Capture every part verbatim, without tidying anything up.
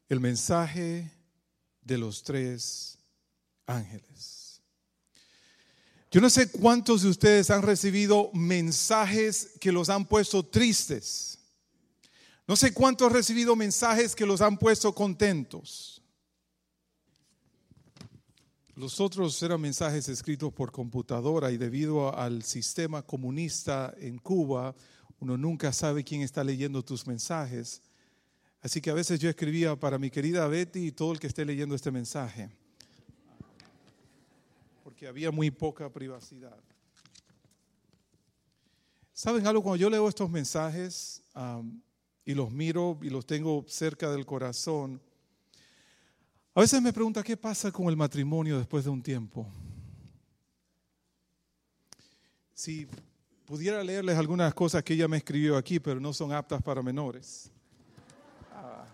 El mensaje de los tres ángeles. Yo no sé cuántos de ustedes han recibido mensajes que los han puesto tristes. No sé cuántos han recibido mensajes que los han puesto contentos. Los otros eran mensajes escritos por computadora y debido al sistema comunista en Cuba, uno nunca sabe quién está leyendo tus mensajes. Así que a veces yo escribía para mi querida Betty y todo el que esté leyendo este mensaje, porque había muy poca privacidad. ¿Saben algo? Cuando yo leo estos mensajes um, y los miro y los tengo cerca del corazón, a veces me pregunto, ¿qué pasa con el matrimonio después de un tiempo? Si pudiera leerles algunas cosas que ella me escribió aquí, pero no son aptas para menores. Ah.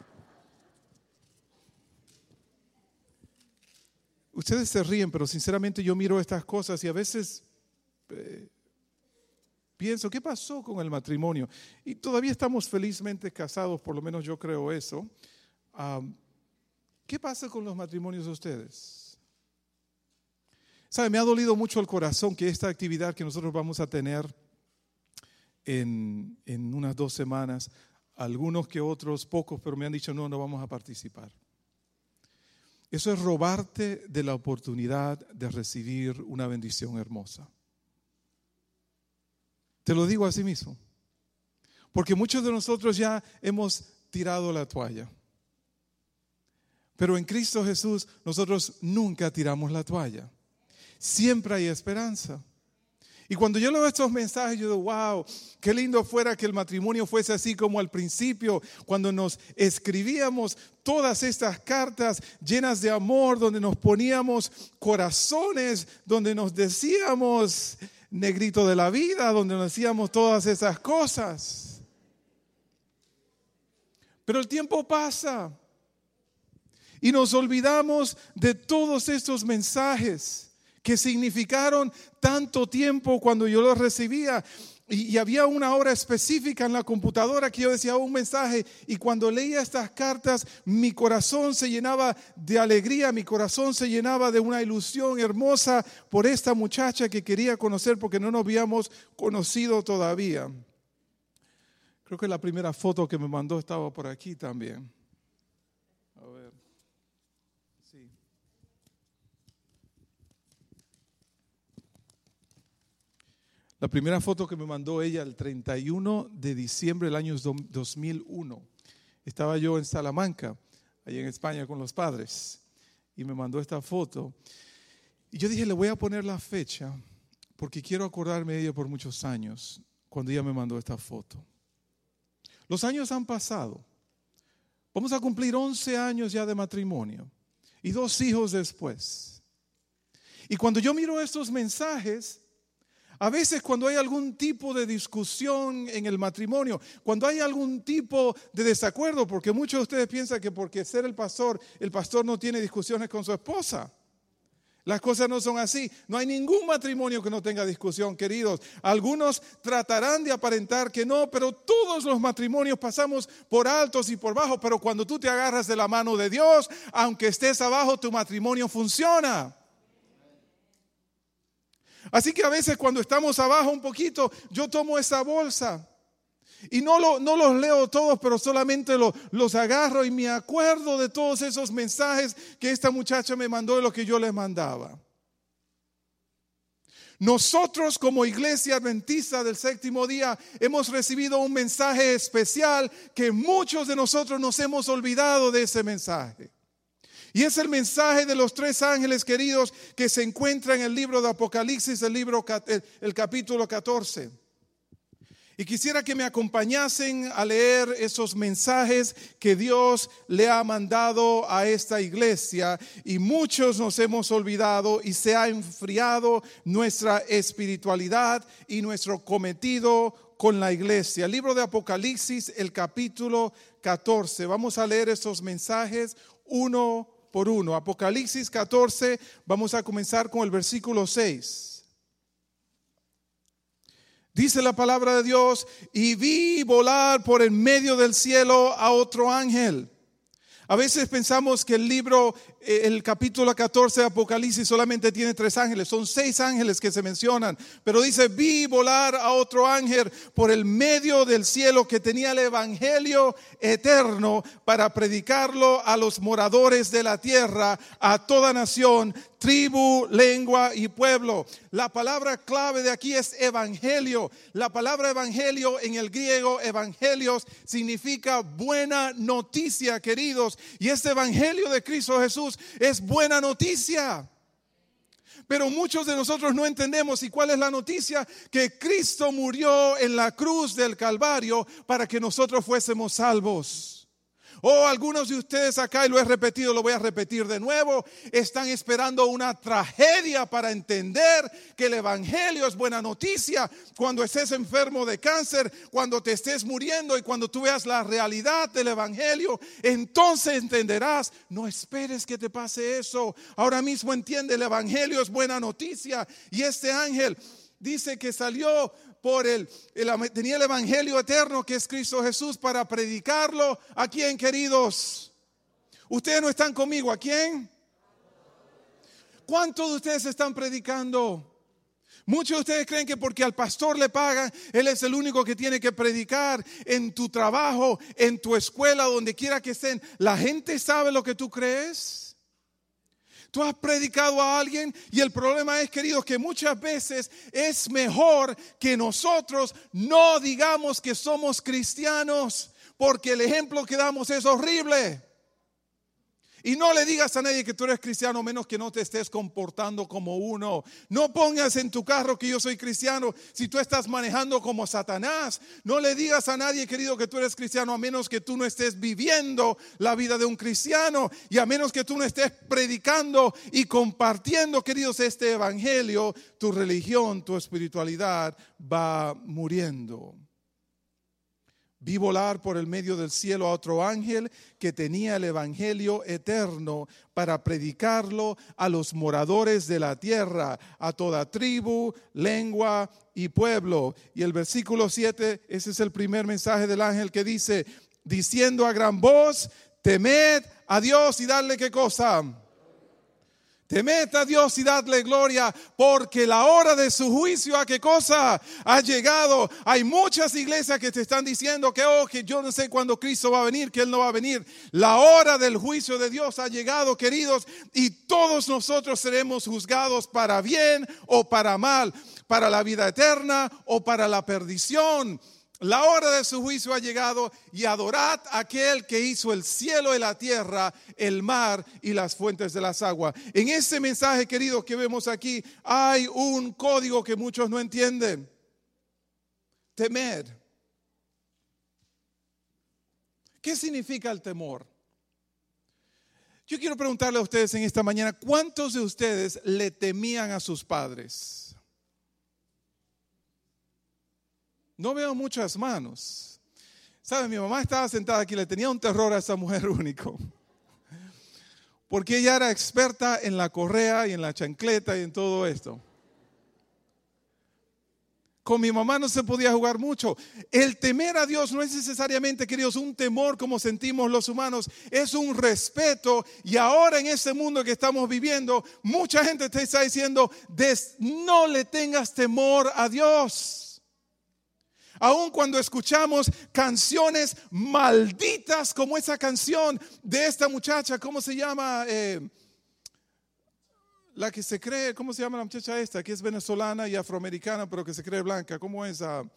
Ustedes se ríen, pero sinceramente yo miro estas cosas y a veces eh, pienso, ¿qué pasó con el matrimonio? Y todavía estamos felizmente casados, por lo menos yo creo eso. Um, ¿Qué pasa con los matrimonios de ustedes? ¿Sabe? Me ha dolido mucho el corazón que esta actividad que nosotros vamos a tener en, en unas dos semanas, algunos que otros, pocos, pero me han dicho no, no vamos a participar. Eso es robarte de la oportunidad de recibir una bendición hermosa. Te lo digo así mismo. Porque muchos de nosotros ya hemos tirado la toalla. Pero en Cristo Jesús nosotros nunca tiramos la toalla. Siempre hay esperanza. Y cuando yo leo estos mensajes, yo digo, wow, qué lindo fuera que el matrimonio fuese así como al principio, cuando nos escribíamos todas estas cartas llenas de amor, donde nos poníamos corazones, donde nos decíamos negrito de la vida, donde nos decíamos todas esas cosas. Pero el tiempo pasa. Y nos olvidamos de todos estos mensajes que significaron tanto tiempo cuando yo los recibía. Y, y había una hora específica en la computadora que yo decía un mensaje. Y cuando leía estas cartas, mi corazón se llenaba de alegría, mi corazón se llenaba de una ilusión hermosa por esta muchacha que quería conocer porque no nos habíamos conocido todavía. Creo que la primera foto que me mandó estaba por aquí también. A ver. Sí. La primera foto que me mandó ella el treinta y uno de diciembre del año dos mil uno. Estaba yo en Salamanca, allá en España con los padres, y me mandó esta foto. Y yo dije, le voy a poner la fecha, porque quiero acordarme de ella por muchos años, cuando ella me mandó esta foto. Los años han pasado. Vamos a cumplir once años ya de matrimonio y dos hijos después. Y cuando yo miro estos mensajes, a veces cuando hay algún tipo de discusión en el matrimonio, cuando hay algún tipo de desacuerdo, porque muchos de ustedes piensan que porque ser el pastor, el pastor no tiene discusiones con su esposa. Las cosas no son así. No hay ningún matrimonio que no tenga discusión, queridos. Algunos tratarán de aparentar que no, pero todos los matrimonios pasamos por altos y por bajos. Pero cuando tú te agarras de la mano de Dios, aunque estés abajo, tu matrimonio funciona. Así que a veces cuando estamos abajo un poquito, yo tomo esa bolsa y no, lo, no los leo todos, pero solamente lo, los agarro y me acuerdo de todos esos mensajes que esta muchacha me mandó y lo que yo les mandaba. Nosotros como Iglesia Adventista del Séptimo Día hemos recibido un mensaje especial que muchos de nosotros nos hemos olvidado de ese mensaje. Y es el mensaje de los tres ángeles queridos que se encuentra en el libro de Apocalipsis, el, libro, el, el capítulo catorce. Y quisiera que me acompañasen a leer esos mensajes que Dios le ha mandado a esta iglesia. Y muchos nos hemos olvidado y se ha enfriado nuestra espiritualidad y nuestro cometido con la iglesia. El libro de Apocalipsis, el capítulo catorce. Vamos a leer esos mensajes uno por uno. Apocalipsis catorce, vamos a comenzar con el versículo seis. Dice la palabra de Dios: y vi volar por en medio del cielo a otro ángel, A veces pensamos que el libro, el capítulo catorce de Apocalipsis solamente tiene tres ángeles. Son seis ángeles que se mencionan. Pero dice, vi volar a otro ángel por el medio del cielo que tenía el evangelio eterno para predicarlo a los moradores de la tierra, a toda nación, tribu, lengua y pueblo. La palabra clave de aquí es evangelio. La palabra evangelio en el griego, evangelios, significa buena noticia, queridos. Y este evangelio de Cristo Jesús es buena noticia. Pero muchos de nosotros no entendemos. ¿Y cuál es la noticia? Que Cristo murió en la cruz del Calvario para que nosotros fuésemos salvos. Oh, algunos de ustedes acá, y lo he repetido, lo voy a repetir de nuevo, están esperando una tragedia para entender que el evangelio es buena noticia. Cuando estés enfermo de cáncer, cuando te estés muriendo y cuando tú veas la realidad del evangelio, entonces entenderás. No esperes que te pase eso. Ahora mismo entiende, el evangelio es buena noticia. Y este ángel dice que salió por el, el, tenía el evangelio eterno que es Cristo Jesús para predicarlo. ¿A quién, queridos? Ustedes no están conmigo. ¿A quién? ¿Cuántos de ustedes están predicando? Muchos de ustedes creen que porque al pastor le pagan, él es el único que tiene que predicar. En tu trabajo, en tu escuela, donde quiera que estén, ¿la gente sabe lo que tú crees? Tú has predicado a alguien y el problema es, queridos, que muchas veces es mejor que nosotros no digamos que somos cristianos, porque el ejemplo que damos es horrible. Y no le digas a nadie que tú eres cristiano, menos que no te estés comportando como uno. No pongas en tu carro que yo soy cristiano si tú estás manejando como Satanás. No le digas a nadie, querido, que tú eres cristiano, a menos que tú no estés viviendo la vida de un cristiano. Y a menos que tú no estés predicando y compartiendo, queridos, este evangelio, tu religión, tu espiritualidad va muriendo. Vi volar por el medio del cielo a otro ángel que tenía el evangelio eterno para predicarlo a los moradores de la tierra, a toda tribu, lengua y pueblo. Y el versículo siete, ese es el primer mensaje del ángel que dice, diciendo a gran voz, temed a Dios y dadle ¿qué cosa? Temed a Dios y dadle gloria, porque la hora de su juicio, ¿a qué cosa? Ha llegado. Hay muchas iglesias que te están diciendo que, oh, que yo no sé cuándo Cristo va a venir, que Él no va a venir. La hora del juicio de Dios ha llegado, queridos, y todos nosotros seremos juzgados para bien o para mal, para la vida eterna o para la perdición. La hora de su juicio ha llegado y adorad a aquel que hizo el cielo y la tierra, el mar y las fuentes de las aguas. En este mensaje, queridos, que vemos aquí, hay un código que muchos no entienden. Temer. ¿Qué significa el temor? Yo quiero preguntarle a ustedes en esta mañana, ¿cuántos de ustedes le temían a sus padres? No veo muchas manos. ¿Saben? Mi mamá estaba sentada aquí, le tenía un terror a esa mujer único. Porque ella era experta en la correa y en la chancleta y en todo esto. Con mi mamá no se podía jugar mucho. El temer a Dios no es necesariamente, queridos, un temor como sentimos los humanos. Es un respeto. Y ahora en este mundo que estamos viviendo, mucha gente te está diciendo, no le tengas temor a Dios. Aun cuando escuchamos canciones malditas como esa canción de esta muchacha, ¿cómo se llama? Eh, la que se cree, ¿cómo se llama la muchacha esta? Que es venezolana y afroamericana, pero que se cree blanca. ¿Cómo es? Uh,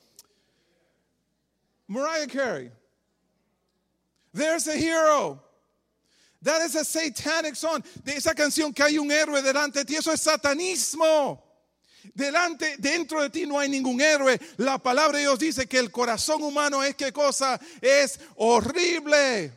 Mariah Carey. There's a hero. That is a satanic song. De esa canción que hay un héroe delante de ti, eso es satanismo. Delante, dentro de ti no hay ningún héroe. La palabra de Dios dice que el corazón humano es ¿qué cosa? Es horrible.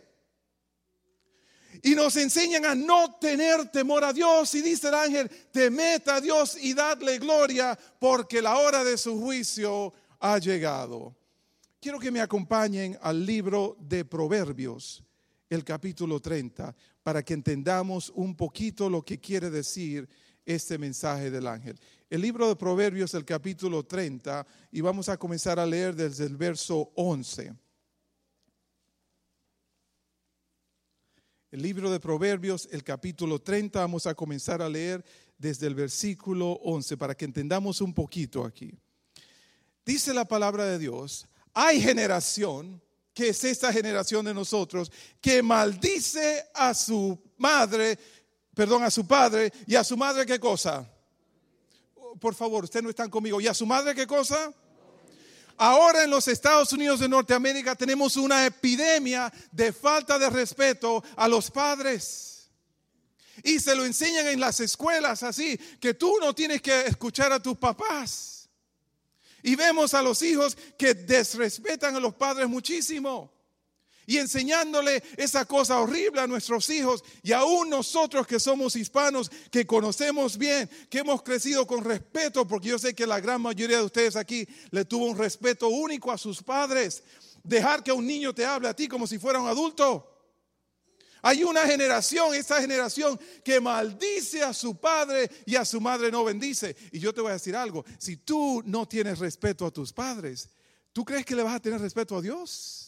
Y nos enseñan a no tener temor a Dios. Y dice el ángel, temed a Dios y dadle gloria, porque la hora de su juicio ha llegado. Quiero que me acompañen al libro de Proverbios, el capítulo treinta, para que entendamos un poquito lo que quiere decir este mensaje del ángel. El libro de Proverbios, el capítulo treinta, y vamos a comenzar a leer desde el verso once. El libro de Proverbios, el capítulo treinta, vamos a comenzar a leer desde el versículo once para que entendamos un poquito aquí. Dice la palabra de Dios, hay generación, que es esta generación de nosotros, que maldice a su madre, perdón, a su padre, y a su madre, ¿qué cosa? Por favor, ustedes no están conmigo. ¿Y a su madre qué cosa? Ahora en los Estados Unidos de Norteamérica tenemos una epidemia de falta de respeto a los padres. Y se lo enseñan en las escuelas así, que tú no tienes que escuchar a tus papás. Y vemos a los hijos que desrespetan a los padres muchísimo. Y enseñándole esa cosa horrible a nuestros hijos. Y aún nosotros que somos hispanos, que conocemos bien, que hemos crecido con respeto, porque yo sé que la gran mayoría de ustedes aquí le tuvo un respeto único a sus padres. Dejar que un niño te hable a ti como si fuera un adulto. Hay una generación, esa generación que maldice a su padre y a su madre no bendice. Y yo te voy a decir algo, si tú no tienes respeto a tus padres, ¿tú crees que le vas a tener respeto a Dios?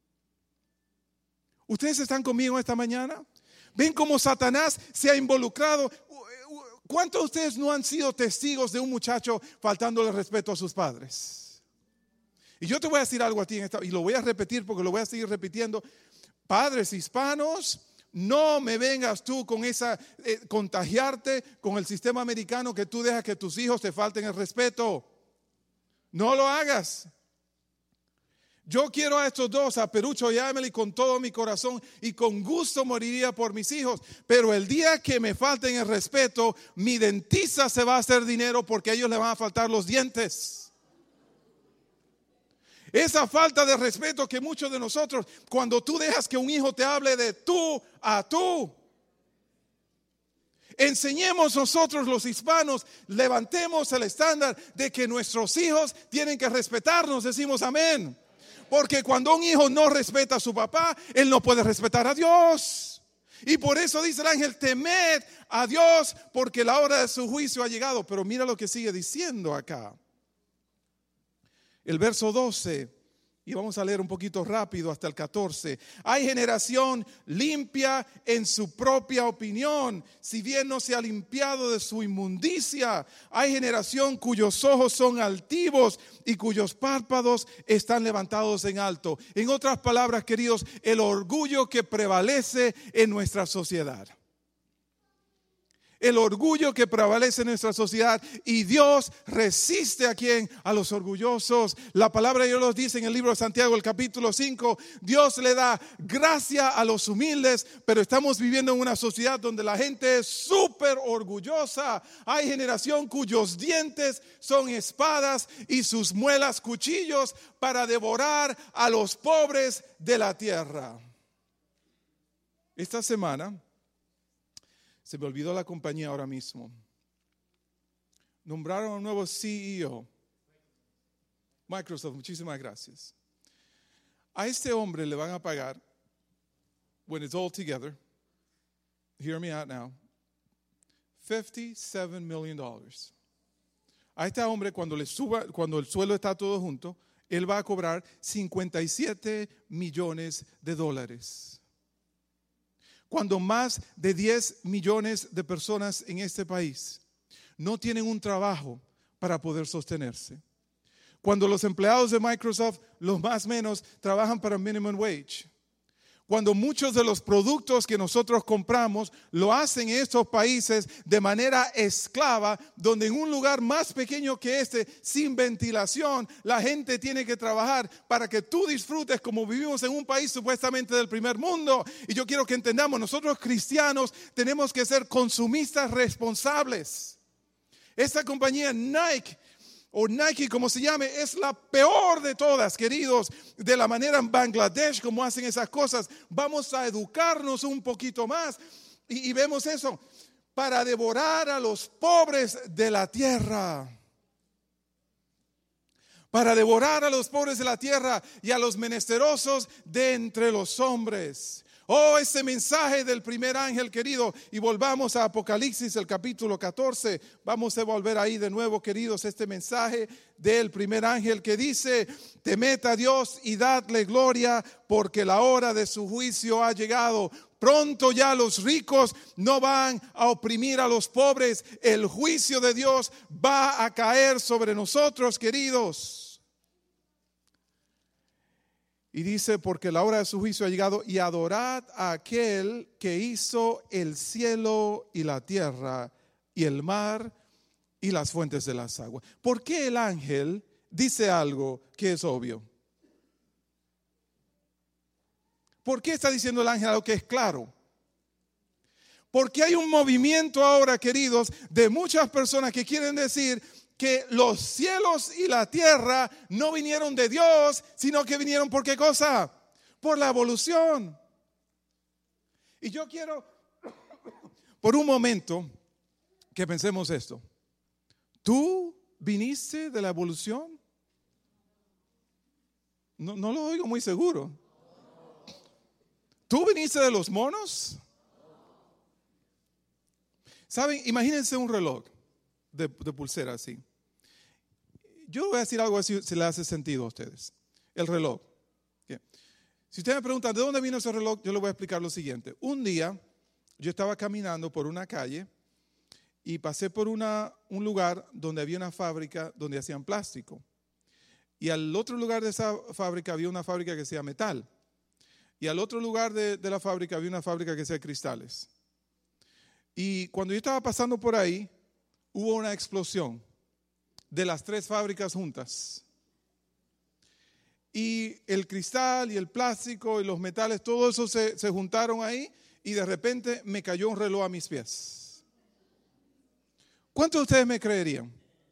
¿Ustedes están conmigo esta mañana? ¿Ven cómo Satanás se ha involucrado? ¿Cuántos de ustedes no han sido testigos de un muchacho faltándole respeto a sus padres? Y yo te voy a decir algo a ti en esta, y lo voy a repetir porque lo voy a seguir repitiendo. Padres hispanos, no me vengas tú con esa, eh, contagiarte con el sistema americano que tú dejas que tus hijos te falten el respeto. No lo hagas. Yo quiero a estos dos, a Perucho y a Emily, con todo mi corazón y con gusto moriría por mis hijos. Pero el día que me falten el respeto, mi dentista se va a hacer dinero porque a ellos les van a faltar los dientes. Esa falta de respeto que muchos de nosotros, cuando tú dejas que un hijo te hable de tú a tú. Enseñemos nosotros los hispanos, levantemos el estándar de que nuestros hijos tienen que respetarnos, decimos amén. Porque cuando un hijo no respeta a su papá, él no puede respetar a Dios. Y por eso dice el ángel, temed a Dios porque la hora de su juicio ha llegado. Pero mira lo que sigue diciendo acá. El verso doce, y vamos a leer un poquito rápido hasta el catorce. Hay generación limpia en su propia opinión, si bien no se ha limpiado de su inmundicia. Hay generación cuyos ojos son altivos y cuyos párpados están levantados en alto. En otras palabras, queridos, el orgullo que prevalece en nuestra sociedad. El orgullo que prevalece en nuestra sociedad, y Dios resiste a quién, a los orgullosos. La palabra de Dios nos dice en el libro de Santiago, el capítulo cinco, Dios le da gracia a los humildes, pero estamos viviendo en una sociedad donde la gente es súper orgullosa. Hay generación cuyos dientes son espadas y sus muelas cuchillos para devorar a los pobres de la tierra. Esta semana se me olvidó la compañía ahora mismo. Nombraron a un nuevo C E O. Microsoft, muchísimas gracias. A este hombre le van a pagar, when it's all together, hear me out now, fifty-seven million dollars. A este hombre, cuando le suba, cuando el sueldo está todo junto, él va a cobrar cincuenta y siete millones de dólares. Cuando más de diez millones de personas en este país no tienen un trabajo para poder sostenerse. Cuando los empleados de Microsoft, los más menos, trabajan para minimum wage. Cuando muchos de los productos que nosotros compramos lo hacen en estos países de manera esclava, donde en un lugar más pequeño que este, sin ventilación, la gente tiene que trabajar para que tú disfrutes como vivimos en un país supuestamente del primer mundo. Y yo quiero que entendamos, nosotros cristianos tenemos que ser consumistas responsables. Esta compañía Nike, o Nike como se llame, es la peor de todas, queridos. De la manera en Bangladesh como hacen esas cosas, vamos a educarnos un poquito más. Y, y vemos eso, para devorar a los pobres de la tierra. Para devorar a los pobres de la tierra y a los menesterosos de entre los hombres. Oh, ese mensaje del primer ángel, querido. Y volvamos a Apocalipsis, el capítulo catorce. Vamos a volver ahí de nuevo, queridos, este mensaje del primer ángel que dice: temed a Dios y dadle gloria, porque la hora de su juicio ha llegado. Pronto ya los ricos no van a oprimir a los pobres. El juicio de Dios va a caer sobre nosotros, queridos. Y dice: porque la hora de su juicio ha llegado, y adorad a aquel que hizo el cielo y la tierra y el mar y las fuentes de las aguas. ¿Por qué el ángel dice algo que es obvio? ¿Por qué está diciendo el ángel algo que es claro? Porque hay un movimiento ahora, queridos, de muchas personas que quieren decir que los cielos y la tierra no vinieron de Dios, sino que vinieron ¿por qué cosa? Por la evolución. Y yo quiero, por un momento, que pensemos esto. ¿Tú viniste de la evolución? No, no lo oigo muy seguro. ¿Tú viniste de los monos? ¿Saben? Imagínense un reloj de, de pulsera así. Yo voy a decir algo así, si le hace sentido a ustedes. El reloj. ¿Qué? Si ustedes me preguntan ¿de dónde vino ese reloj? Yo les voy a explicar lo siguiente. Un día yo estaba caminando por una calle y pasé por una, un lugar donde había una fábrica donde hacían plástico. Y al otro lugar de esa fábrica había una fábrica que hacía metal. Y al otro lugar de, de la fábrica había una fábrica que hacía cristales. Y cuando yo estaba pasando por ahí, hubo una explosión de las tres fábricas juntas. Y el cristal y el plástico y los metales, todo eso se, se juntaron ahí y de repente me cayó un reloj a mis pies. ¿Cuántos de ustedes me creerían?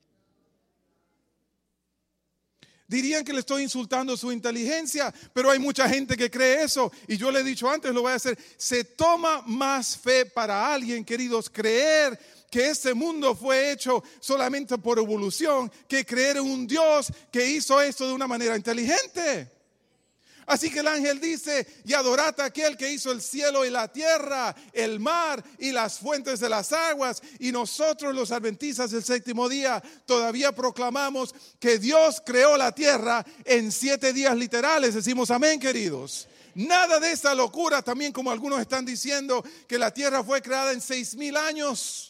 Dirían que le estoy insultando su inteligencia, pero hay mucha gente que cree eso. Y yo le he dicho antes, lo voy a hacer. Se toma más fe para alguien, queridos, creer que este mundo fue hecho solamente por evolución, que creer en un Dios que hizo esto de una manera inteligente. Así que el ángel dice: y adorad a aquel que hizo el cielo y la tierra, el mar y las fuentes de las aguas. Y nosotros, los adventistas del séptimo día, todavía proclamamos que Dios creó la tierra en siete días literales. Decimos amén, queridos. Nada de esa locura también, como algunos están diciendo, que la tierra fue creada en seis mil años.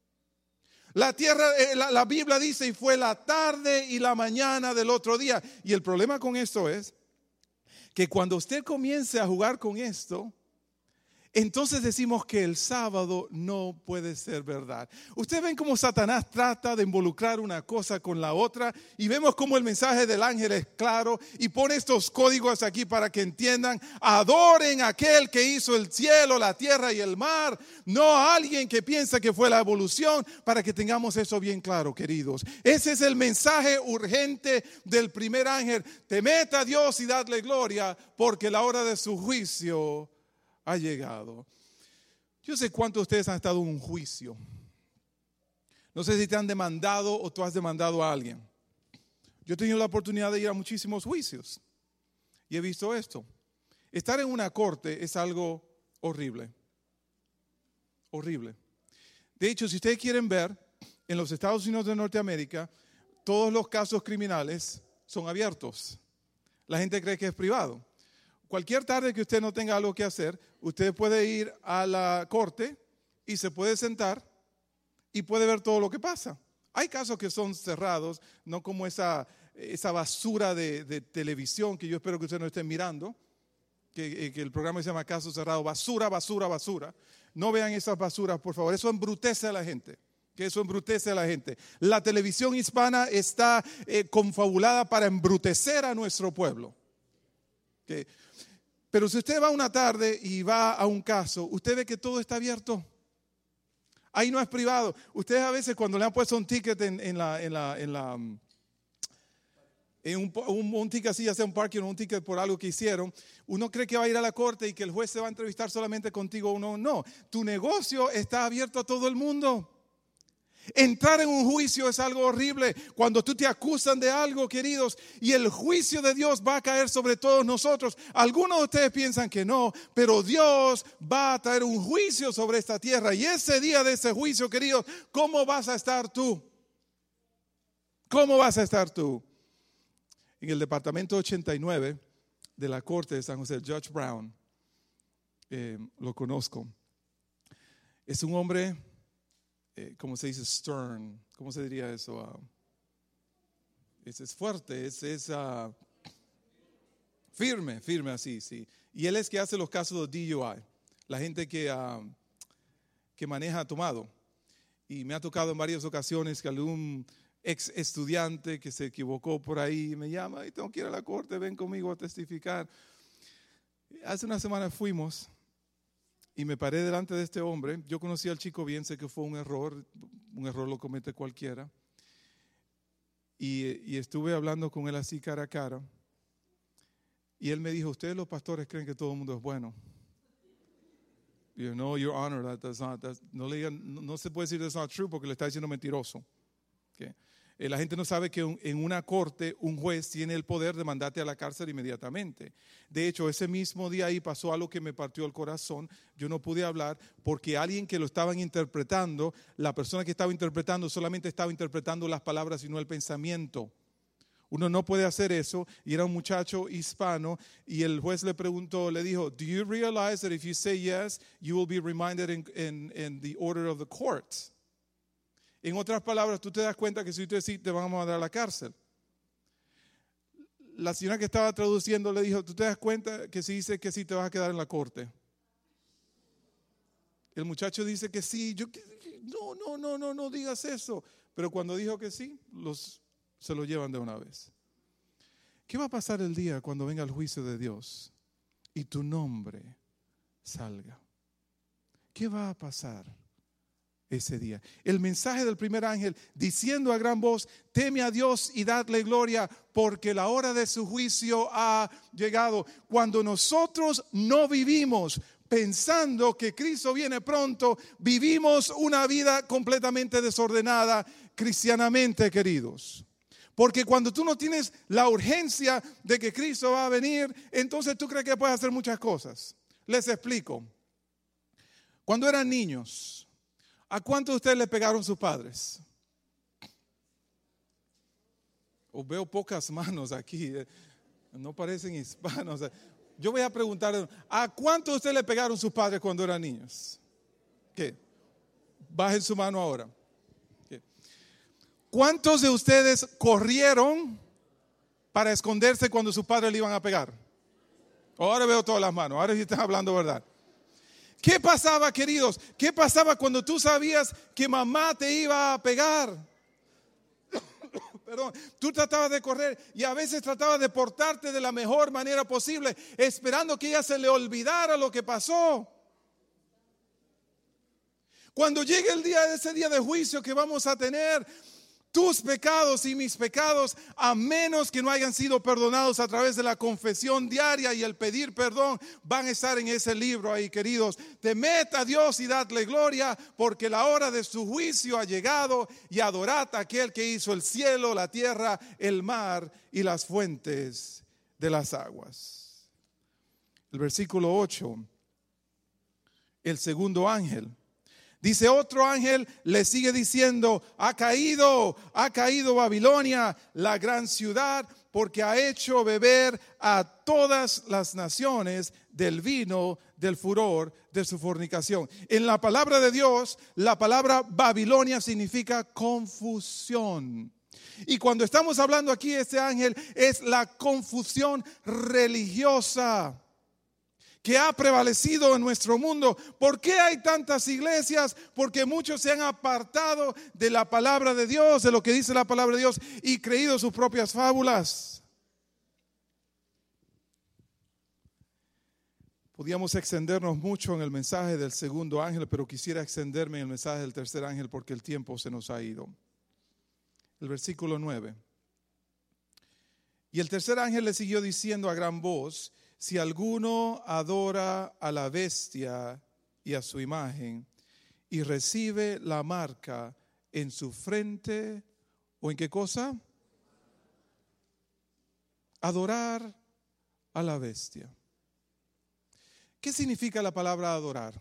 La tierra, la, la Biblia dice: y fue la tarde y la mañana del otro día. Y el problema con esto es que cuando usted comience a jugar con esto, entonces decimos que el sábado no puede ser verdad. Ustedes ven cómo Satanás trata de involucrar una cosa con la otra, y vemos cómo el mensaje del ángel es claro y pone estos códigos aquí para que entiendan: adoren a aquel que hizo el cielo, la tierra y el mar, no a alguien que piensa que fue la evolución, para que tengamos eso bien claro, queridos. Ese es el mensaje urgente del primer ángel: temed a Dios y dadle gloria, porque la hora de su juicio ha llegado. Yo sé cuántos de ustedes han estado en un juicio. No sé si te han demandado o tú has demandado a alguien. Yo he tenido la oportunidad de ir a muchísimos juicios y he visto esto. Estar en una corte es algo horrible. Horrible. De hecho, si ustedes quieren ver, en los Estados Unidos de Norteamérica, todos los casos criminales son abiertos. La gente cree que es privado. Cualquier tarde que usted no tenga algo que hacer, usted puede ir a la corte y se puede sentar y puede ver todo lo que pasa. Hay casos que son cerrados, no como esa, esa basura de, de televisión que yo espero que usted no esté mirando, que, que el programa se llama Caso Cerrado. Basura, basura, basura. No vean esas basuras, por favor. Eso embrutece a la gente. Que eso embrutece a la gente. La televisión hispana está eh, confabulada para embrutecer a nuestro pueblo. Okay. Pero si usted va una tarde y va a un caso, usted ve que todo está abierto. Ahí no es privado. Ustedes a veces cuando le han puesto un ticket en, en la, en la, en la, en un, un, un ticket así, ya sea un parking o un ticket por algo que hicieron, uno cree que va a ir a la corte y que el juez se va a entrevistar solamente contigo. Uno no. Tu negocio está abierto a todo el mundo. Entrar en un juicio es algo horrible. Cuando tú te acusan de algo, queridos, y el juicio de Dios va a caer sobre todos nosotros. Algunos de ustedes piensan que no, pero Dios va a traer un juicio sobre esta tierra. Y ese día de ese juicio, queridos, ¿cómo vas a estar tú? ¿Cómo vas a estar tú? En el departamento ochenta y nueve de la Corte de San José, Judge Brown, eh, lo conozco. Es un hombre, eh, ¿cómo se dice? Stern. ¿Cómo se diría eso? Uh, es, es fuerte, es, es uh, firme, firme así, sí. Y él es que hace los casos de D U I, la gente que, uh, que maneja tomado. Y me ha tocado en varias ocasiones que algún ex estudiante que se equivocó por ahí me llama y tengo que ir a la corte, ven conmigo a testificar. Hace una semana fuimos y me paré delante de este hombre. Yo conocí al chico bien, sé que fue un error, un error lo comete cualquiera. Y, y estuve hablando con él así cara a cara. Y él me dijo, ustedes los pastores creen que todo el mundo es bueno. Y yo, no, your honor, that, that's not, that's, no, le digan, no, no se puede decir that's not true porque le está diciendo mentiroso. Okay. Eh, la gente no sabe que un, en una corte un juez tiene el poder de mandarte a la cárcel inmediatamente. De hecho, ese mismo día ahí pasó algo que me partió el corazón. Yo no pude hablar porque alguien que lo estaban interpretando, la persona que estaba interpretando solamente estaba interpretando las palabras y no el pensamiento. Uno no puede hacer eso. Y era un muchacho hispano y el juez le preguntó, le dijo, do you realize that if you say yes, you will be reminded in, in, in the order of the court? En otras palabras, tú te das cuenta que si tú decís, te van a mandar a la cárcel. La señora que estaba traduciendo le dijo, tú te das cuenta que si dice que sí, te vas a quedar en la corte. El muchacho dice que sí. Yo, no, no, no, no, no digas eso. Pero cuando dijo que sí, los, se lo llevan de una vez. ¿Qué va a pasar el día cuando venga el juicio de Dios y tu nombre salga? ¿Qué va a pasar ese día? El mensaje del primer ángel diciendo a gran voz, teme a Dios y dadle gloria porque la hora de su juicio ha llegado. Cuando nosotros no vivimos pensando que Cristo viene pronto, vivimos una vida completamente desordenada cristianamente, queridos. Porque cuando tú no tienes la urgencia de que Cristo va a venir, entonces tú crees que puedes hacer muchas cosas. Les explico. Cuando eran niños, ¿a cuántos de ustedes le pegaron sus padres? O veo pocas manos aquí, no parecen hispanos. Yo voy a preguntar, ¿a cuántos de ustedes le pegaron sus padres cuando eran niños? ¿Qué? Bajen su mano ahora. ¿Qué? ¿Cuántos de ustedes corrieron para esconderse cuando sus padres le iban a pegar? Ahora veo todas las manos, ahora sí están hablando verdad. ¿Qué pasaba, queridos? ¿Qué pasaba cuando tú sabías que mamá te iba a pegar? Perdón, tú tratabas de correr y a veces tratabas de portarte de la mejor manera posible, esperando que ella se le olvidara lo que pasó. Cuando llegue el día de ese día de juicio que vamos a tener, tus pecados y mis pecados, a menos que no hayan sido perdonados a través de la confesión diaria y el pedir perdón, van a estar en ese libro ahí, queridos. Temed a Dios y dadle gloria, porque la hora de su juicio ha llegado, y adorad a aquel que hizo el cielo, la tierra, el mar y las fuentes de las aguas. El versículo ocho, el segundo ángel. Dice, otro ángel le sigue diciendo, ha caído, ha caído Babilonia, la gran ciudad, porque ha hecho beber a todas las naciones del vino del furor de su fornicación. En la palabra de Dios, la palabra Babilonia significa confusión. Y cuando estamos hablando aquí, este ángel es la confusión religiosa que ha prevalecido en nuestro mundo. ¿Por qué hay tantas iglesias? Porque muchos se han apartado de la palabra de Dios, de lo que dice la palabra de Dios, y creído sus propias fábulas. Podíamos extendernos mucho en el mensaje del segundo ángel, pero quisiera extenderme en el mensaje del tercer ángel porque el tiempo se nos ha ido. El versículo nueve. Y el tercer ángel le siguió diciendo a gran voz, si alguno adora a la bestia y a su imagen y recibe la marca en su frente o en qué cosa? Adorar a la bestia. ¿Qué significa la palabra adorar?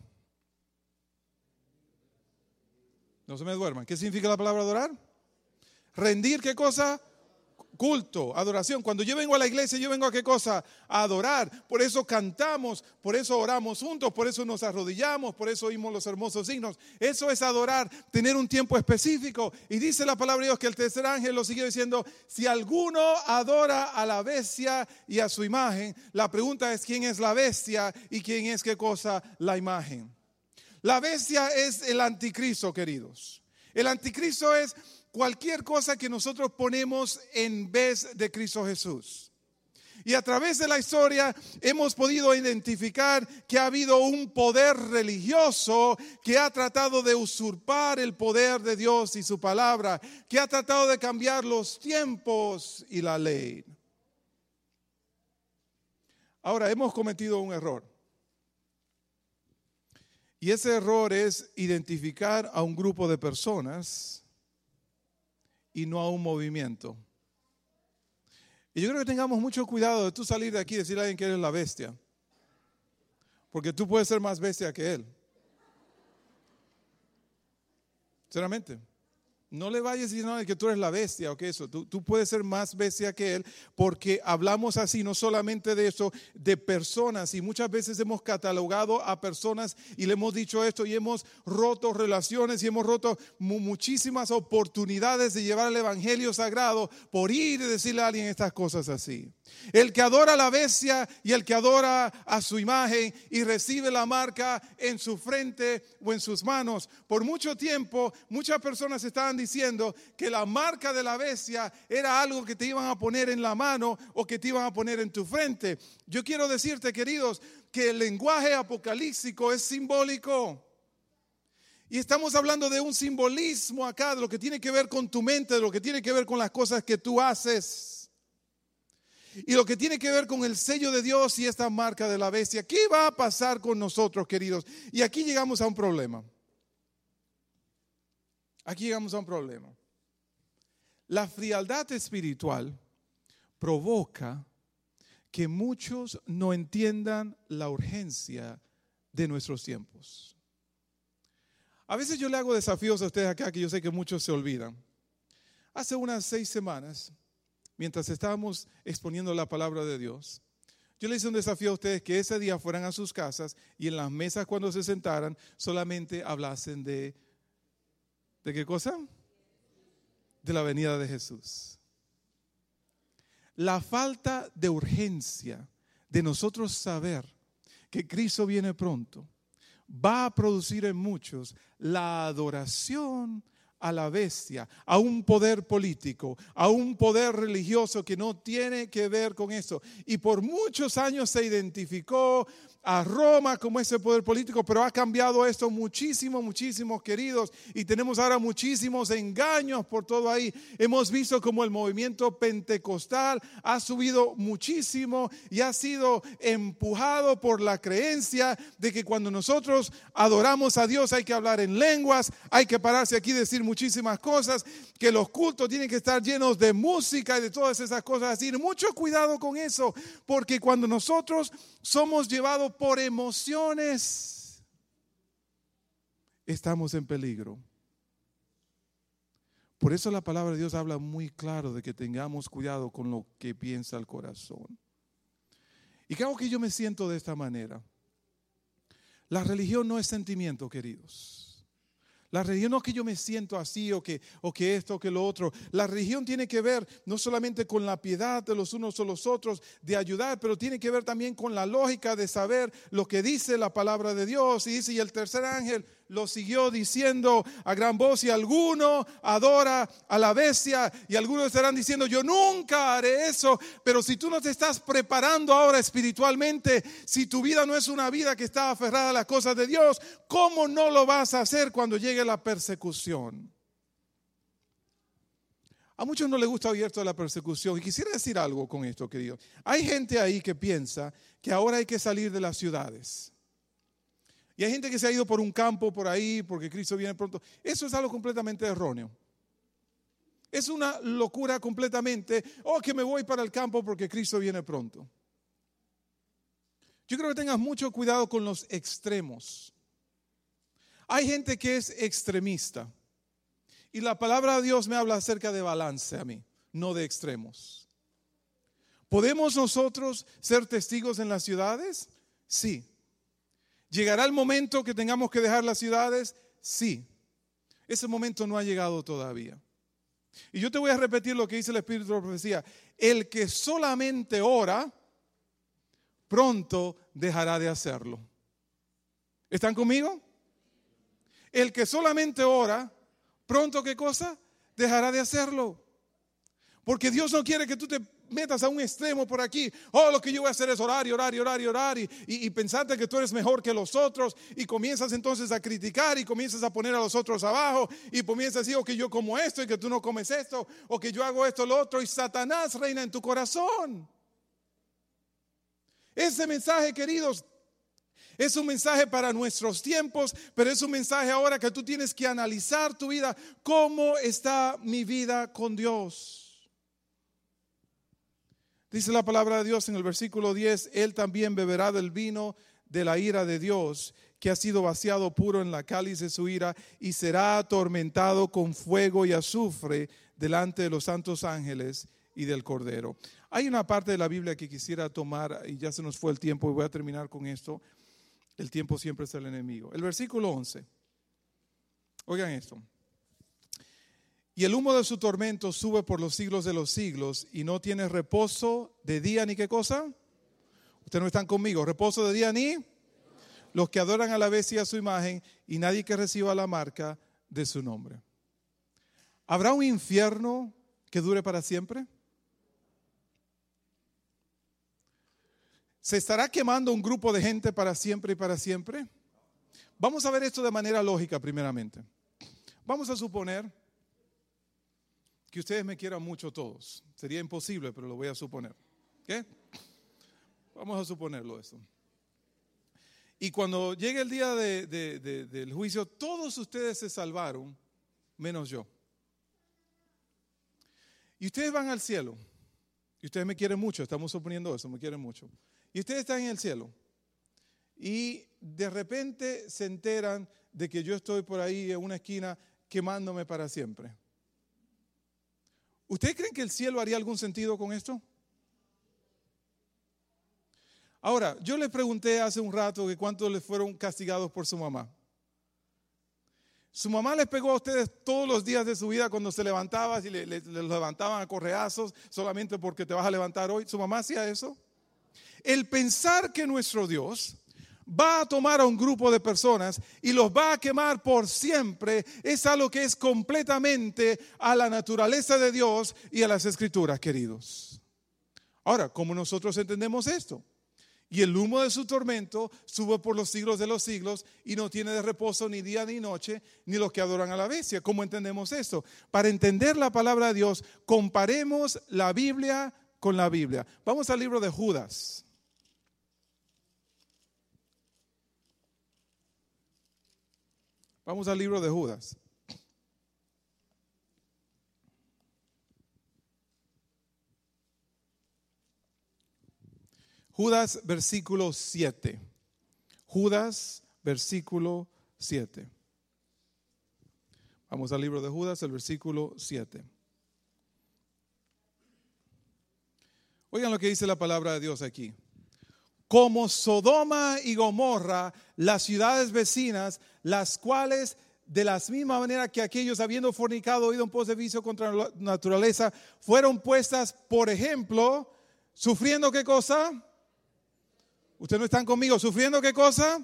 No se me duerman. ¿Qué significa la palabra adorar? Rendir, ¿qué cosa? Culto, adoración. Cuando yo vengo a la iglesia, yo vengo a qué cosa? A adorar. Por eso cantamos, por eso oramos juntos, por eso nos arrodillamos, por eso oímos los hermosos signos. Eso es adorar, tener un tiempo específico. Y dice la palabra de Dios que el tercer ángel lo siguió diciendo, si alguno adora a la bestia y a su imagen, la pregunta es quién es la bestia y quién es qué cosa, la imagen. La bestia es el anticristo, queridos. El anticristo es cualquier cosa que nosotros ponemos en vez de Cristo Jesús. Y a través de la historia hemos podido identificar que ha habido un poder religioso que ha tratado de usurpar el poder de Dios y su palabra, que ha tratado de cambiar los tiempos y la ley. Ahora, hemos cometido un error. Y ese error es identificar a un grupo de personas y no a un movimiento. Y yo creo que tengamos mucho cuidado de tú salir de aquí y decirle a alguien que eres la bestia. Porque tú puedes ser más bestia que él. Sinceramente. No le vayas diciendo que tú eres la bestia o que eso. Tú, tú puedes ser más bestia que él porque hablamos así, no solamente de eso, de personas. Y muchas veces hemos catalogado a personas y le hemos dicho esto y hemos roto relaciones y hemos roto mu- muchísimas oportunidades de llevar el evangelio sagrado por ir y decirle a alguien estas cosas así. El que adora a la bestia y el que adora a su imagen y recibe la marca en su frente o en sus manos. Por mucho tiempo, muchas personas estaban diciendo que la marca de la bestia era algo que te iban a poner en la mano o que te iban a poner en tu frente. Yo quiero decirte, queridos, que el lenguaje apocalíptico es simbólico. Y estamos hablando de un simbolismo acá, de lo que tiene que ver con tu mente, de lo que tiene que ver con las cosas que tú haces. Y lo que tiene que ver con el sello de Dios y esta marca de la bestia. ¿Qué va a pasar con nosotros, queridos? Y aquí llegamos a un problema. Aquí llegamos a un problema. La frialdad espiritual provoca que muchos no entiendan la urgencia de nuestros tiempos. A veces yo le hago desafíos a ustedes acá que yo sé que muchos se olvidan. Hace unas seis semanas, mientras estábamos exponiendo la palabra de Dios, yo le hice un desafío a ustedes que ese día fueran a sus casas y en las mesas cuando se sentaran solamente hablasen de, ¿de qué cosa? De la venida de Jesús. La falta de urgencia de nosotros saber que Cristo viene pronto va a producir en muchos la adoración a la bestia, a un poder político, a un poder religioso que no tiene que ver con eso. Y por muchos años se identificó a Roma como ese poder político, pero ha cambiado esto muchísimo, muchísimos queridos, y tenemos ahora muchísimos engaños por todo ahí. Hemos visto como el movimiento pentecostal ha subido muchísimo y ha sido empujado por la creencia de que cuando nosotros adoramos a Dios hay que hablar en lenguas, hay que pararse aquí y decir muchísimas cosas, que los cultos tienen que estar llenos de música y de todas esas cosas así. Mucho cuidado con eso, porque cuando nosotros somos llevados por emociones, estamos en peligro. Por eso la palabra de Dios habla muy claro de que tengamos cuidado con lo que piensa el corazón. Y creo que yo me siento de esta manera. La religión no es sentimiento, queridos. La religión no es que yo me siento así o que, o que esto o que lo otro. La religión tiene que ver no solamente con la piedad de los unos o los otros, de ayudar, pero tiene que ver también con la lógica de saber lo que dice la palabra de Dios. Y dice, y el tercer ángel lo siguió diciendo a gran voz, y alguno adora a la bestia, y algunos estarán diciendo, yo nunca haré eso. Pero si tú no te estás preparando ahora espiritualmente, si tu vida no es una vida que está aferrada a las cosas de Dios, ¿cómo no lo vas a hacer cuando llegue la persecución? A muchos no les gusta oír esto de la persecución, y quisiera decir algo con esto, querido. Hay gente ahí que piensa que ahora hay que salir de las ciudades. Y hay gente que se ha ido por un campo por ahí porque Cristo viene pronto. Eso es algo completamente erróneo. Es una locura completamente. Oh, que me voy para el campo porque Cristo viene pronto. Yo creo que tengas mucho cuidado con los extremos. Hay gente que es extremista. Y la palabra de Dios me habla acerca de balance a mí, no de extremos. ¿Podemos nosotros ser testigos en las ciudades? Sí. ¿Llegará el momento que tengamos que dejar las ciudades? Sí. Ese momento no ha llegado todavía. Y yo te voy a repetir lo que dice el Espíritu de la Profecía. El que solamente ora, pronto dejará de hacerlo. ¿Están conmigo? El que solamente ora, pronto, ¿qué cosa? Dejará de hacerlo. Porque Dios no quiere que tú te metas a un extremo por aquí. Oh, lo que yo voy a hacer es orar y orar y orar y orar y, y, y pensarte que tú eres mejor que los otros y comienzas entonces a criticar y comienzas a poner a los otros abajo y comienzas a decir, o que yo como esto y que tú no comes esto, o que yo hago esto, lo otro, y Satanás reina en tu corazón. Ese mensaje, queridos, es un mensaje para nuestros tiempos, pero es un mensaje ahora que tú tienes que analizar tu vida. ¿Cómo está mi vida con Dios? Dice la palabra de Dios en el versículo diez, Él también beberá del vino de la ira de Dios, que ha sido vaciado puro en la cáliz de su ira, y será atormentado con fuego y azufre delante de los santos ángeles y del Cordero. Hay una parte de la Biblia que quisiera tomar, y ya se nos fue el tiempo, y voy a terminar con esto. El tiempo siempre es el enemigo. El versículo once. Oigan esto. Y el humo de su tormento sube por los siglos de los siglos, y no tiene reposo de día ni qué cosa. Ustedes no están conmigo. Reposo de día ni los que adoran a la bestia y a su imagen, y nadie que reciba la marca de su nombre. ¿Habrá un infierno que dure para siempre? ¿Se estará quemando un grupo de gente para siempre y para siempre? Vamos a ver esto de manera lógica primeramente. Vamos a suponer que ustedes me quieran mucho todos. Sería imposible, pero lo voy a suponer. ¿Qué? Vamos a suponerlo eso. Y cuando llegue el día de, de, de, del juicio, todos ustedes se salvaron, menos yo. Y ustedes van al cielo. Y ustedes me quieren mucho, estamos suponiendo eso, me quieren mucho. Y ustedes están en el cielo. Y de repente se enteran de que yo estoy por ahí en una esquina quemándome para siempre. ¿Ustedes creen que el cielo haría algún sentido con esto? Ahora, yo les pregunté hace un rato que cuántos les fueron castigados por su mamá. Su mamá les pegó a ustedes todos los días de su vida cuando se levantaba y les le, le levantaban a correazos solamente porque te vas a levantar hoy. ¿Su mamá hacía eso? El pensar que nuestro Dios va a tomar a un grupo de personas y los va a quemar por siempre es algo que es completamente a la naturaleza de Dios y a las Escrituras, queridos. Ahora, ¿cómo nosotros entendemos esto? Y el humo de su tormento sube por los siglos de los siglos y no tiene de reposo ni día ni noche, ni los que adoran a la bestia. ¿Cómo entendemos esto? Para entender la palabra de Dios, comparemos la Biblia con la Biblia. Vamos al libro de Judas. Vamos al libro de Judas. Judas, versículo siete. Judas, versículo siete. Vamos al libro de Judas, el versículo siete. Oigan lo que dice la palabra de Dios aquí. Como Sodoma y Gomorra, las ciudades vecinas, las cuales de la misma manera que aquellos habiendo fornicado, ido en pos de vicio contra la naturaleza, fueron puestas, por ejemplo, sufriendo ¿qué cosa? ¿Ustedes no están conmigo? ¿Sufriendo qué cosa?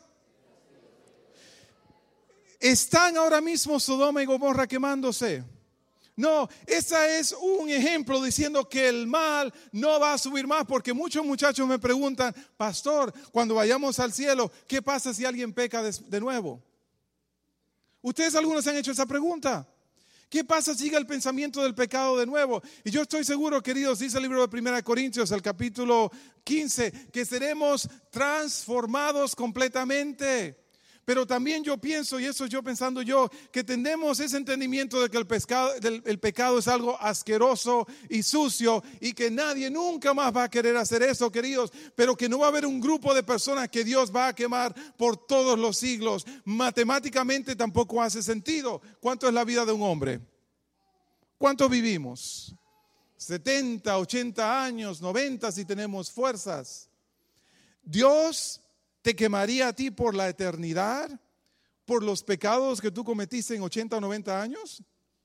¿Están ahora mismo Sodoma y Gomorra quemándose? No, ese es un ejemplo diciendo que el mal no va a subir más, porque muchos muchachos me preguntan, pastor, cuando vayamos al cielo, ¿qué pasa si alguien peca de, de nuevo? Ustedes algunos han hecho esa pregunta. ¿Qué pasa si llega el pensamiento del pecado de nuevo? Y yo estoy seguro, queridos, dice el libro de Primera de Corintios, el capítulo quince, que seremos transformados completamente. Pero también yo pienso, y eso yo pensando yo, que tenemos ese entendimiento de que el, pescado, del, el pecado es algo asqueroso y sucio y que nadie nunca más va a querer hacer eso, queridos, pero que no va a haber un grupo de personas que Dios va a quemar por todos los siglos. Matemáticamente tampoco hace sentido. ¿Cuánto es la vida de un hombre? ¿Cuánto vivimos? setenta, ochenta años, noventa si tenemos fuerzas. Dios te quemaría a ti por la eternidad, por los pecados que tú cometiste en ochenta o noventa años.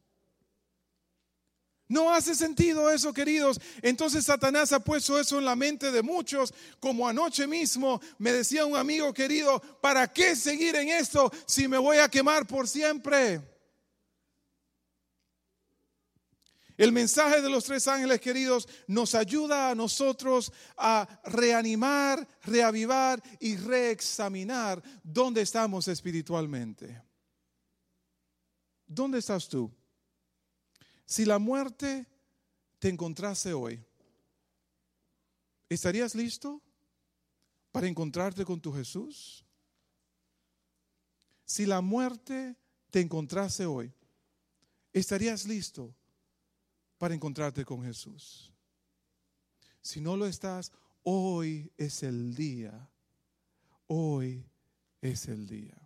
No hace sentido eso, queridos. Entonces Satanás ha puesto eso en la mente de muchos, como anoche mismo me decía un amigo querido, ¿para qué seguir en esto si me voy a quemar por siempre? El mensaje de los tres ángeles, queridos, nos ayuda a nosotros a reanimar, reavivar y reexaminar dónde estamos espiritualmente. ¿Dónde estás tú? Si la muerte te encontrase hoy, ¿estarías listo para encontrarte con tu Jesús? Si la muerte te encontrase hoy, ¿estarías listo para encontrarte con Jesús? Si no lo estás, hoy es el día. Hoy es el día.